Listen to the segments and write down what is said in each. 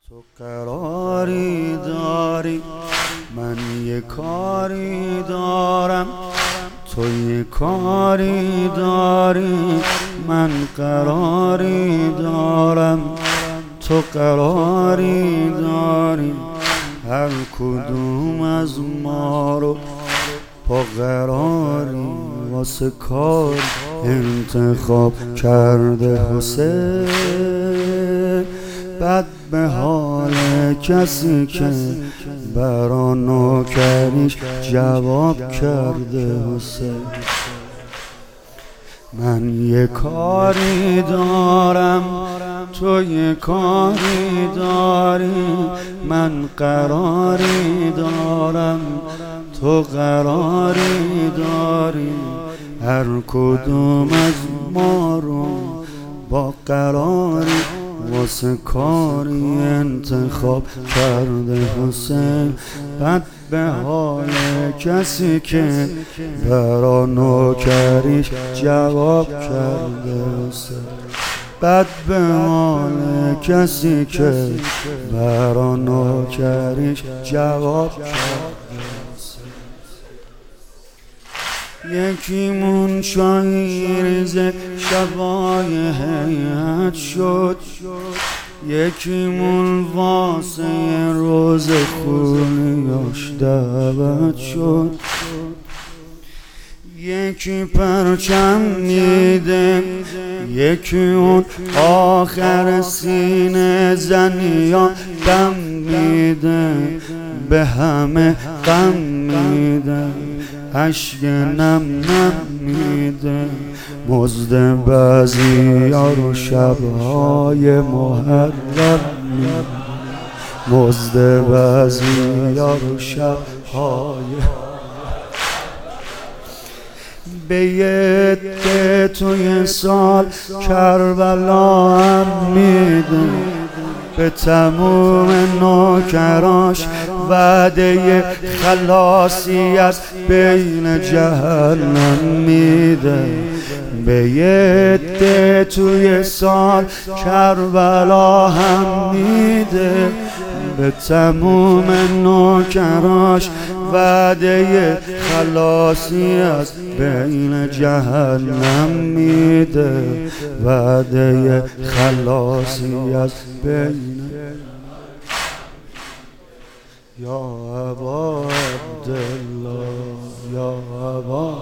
تو قراری داری، من یه کاری دارم. تو یه کاری داری، من قراری دارم. تو قراری داری، هر کدوم از ما رو با قراری واسه کار انتخاب کرده حسین. بد به حال کسی که برا نوکریش جواب کرده حسین. من یه کاری دارم، تو یه کاری داری، من قراری دارم، تو قراری داری. هر کدوم از ما رو با قراری واسه کاری انتخاب کرده حسین. بد به حال کسی که برا نوکریش جواب کرده حسین. بد به حال کسی که برا نوکریش جواب کرده حسین. یکیمون شاهیرز شبای هیئت شد، یکیمون واسه روز خونیاش دعوت شد. یکی پرچم میده، یکی اون آخر سینه زنیا دم میده، به همه غم میده، اشک نم نم میده. مزد بعضیا رو شبهای محرم میده، مزد بعضیا رو شبهای. به یه عده توی سال کربلا هم میده، به تموم نوکراش وعده خلاصی از بین جهنم میده. به یه عده توی سال کربلا هم میده، به تموم نوکراش وعده خلاصی از بین جهنم میده، وعده خلاصی از بین. یا ابا عبدالله، یا ابا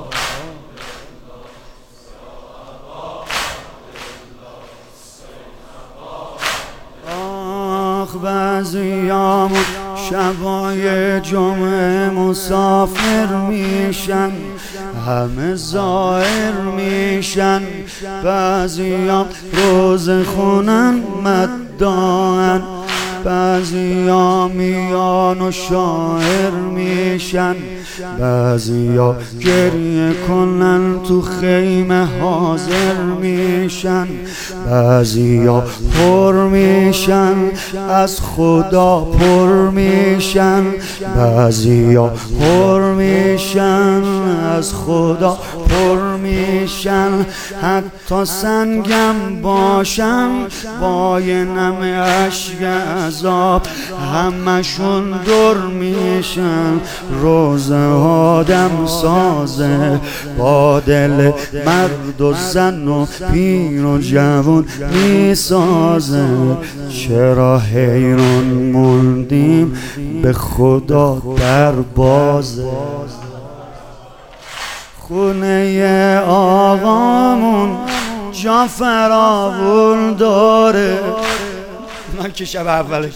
بعضیامون شبای جمعه مسافر میشن، همه زائر میشن. بعضیام روز خونن مداعن، بعضیا میان و شاعر میشن، بعضیا گریه کنن تو خیمه حاضر میشن، بعضیا پر میشن از خدا پر میشن، بعضیا پر میشن از خدا پر میشن. حتی سنگم باشم با یه نم اشک عذاب، همشون دور میشن. روز آدم سازه با دل مرد و زن و پیر و جوون میسازه. چرا حیران موندیم به خدا در بازه. خونه آقامون جا فراوون داره، من که شب اوله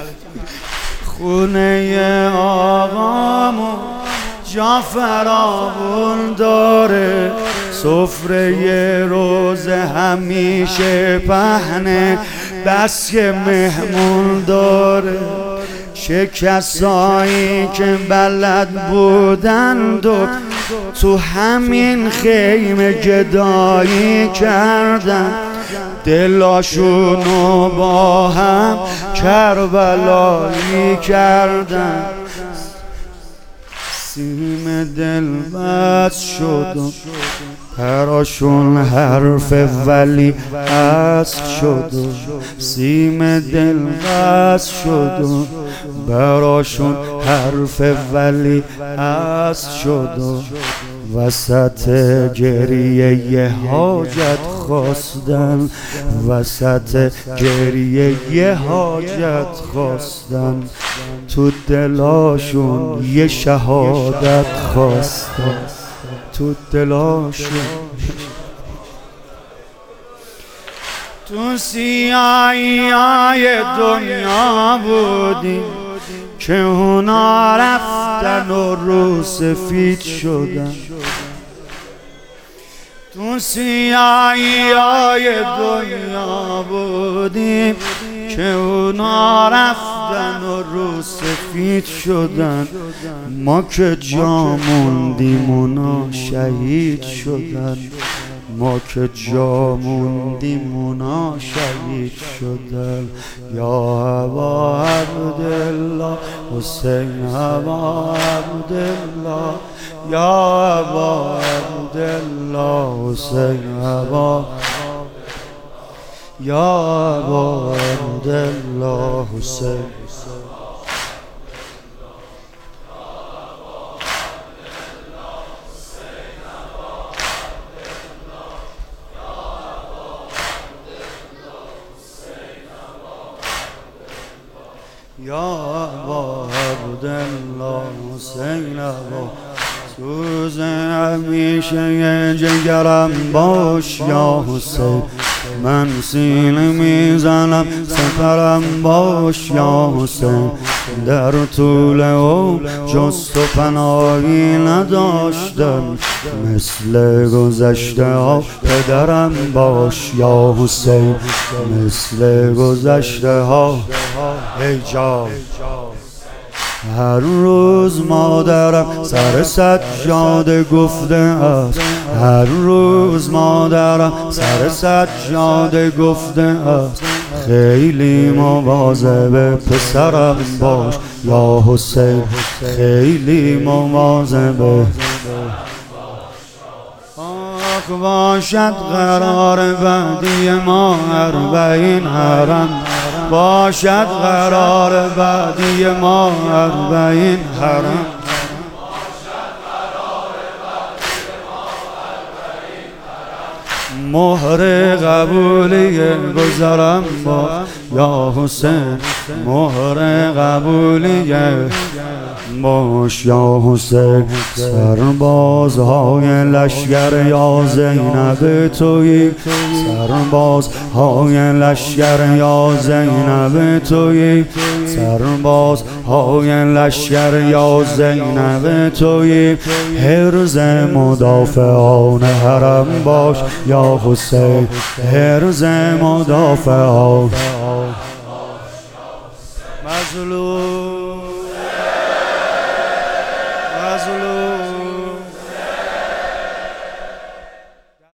خونه آقامون جا فراوون داره، سفره روز همیشه پهنه، بس که مهمون داره. چه کسایی که بلد بودند و تو همین خیمه گدایی کردن، دلاشونو با هم کربلایی کردن. سیم دل بس شد و براشون حرف ولی اصل شد و سیم دل قصد شد و براشون حرف ولی اصل شد و وسط گریه یه حاجت خواستن، وسط گریه یه حاجت خواستن، تو دلاشون یه شهادت خواستن، تو دلاشون تو سیاهی های دنیا بودیم که اونا رفتن و رو سفید شدن، تو سیاهی های دنیا بودیم که اونا رفتن و رو سفید شدن، ما که جا موندیم اونا شهید شدن، ما که جا موندیم اونا شهید شدن. یا ابا عبدالله حسین ابا عبدالله، یا ابا عبدالله حسین ابا، یا ابا عبدالله حسین، یا ابا عبدالله حسین ابا. سوز همیشه جگرم باش یا حسین، من سینه میزنم سپرم باش یا حسین، در طول او جست و پناهی نداشتم، مثل گذشته ها پدرم باش یا حسین، مثل گذشته ها. ای جان هر روز مادرم سر سجاده گفته است، هر روز مادرم سر سجاده گفته است، خیلی مواظب پسرم باش یا حسین، خیلی مواظب. باشد قرار بعدی ما 40 حرم، باشد قرار بعدی ما 40 حرم، مهر قبولی گذرم با یا حسین، مهر قبولی باش یا حسین، سربازهای لشگر یا زینب تویی، سربازهای لشگر یا زینب تویی، سربازهای لشگر یا زینب تویی، حرز مدافعان حرم باش یا حسین، حرز مدافعان. مظلوم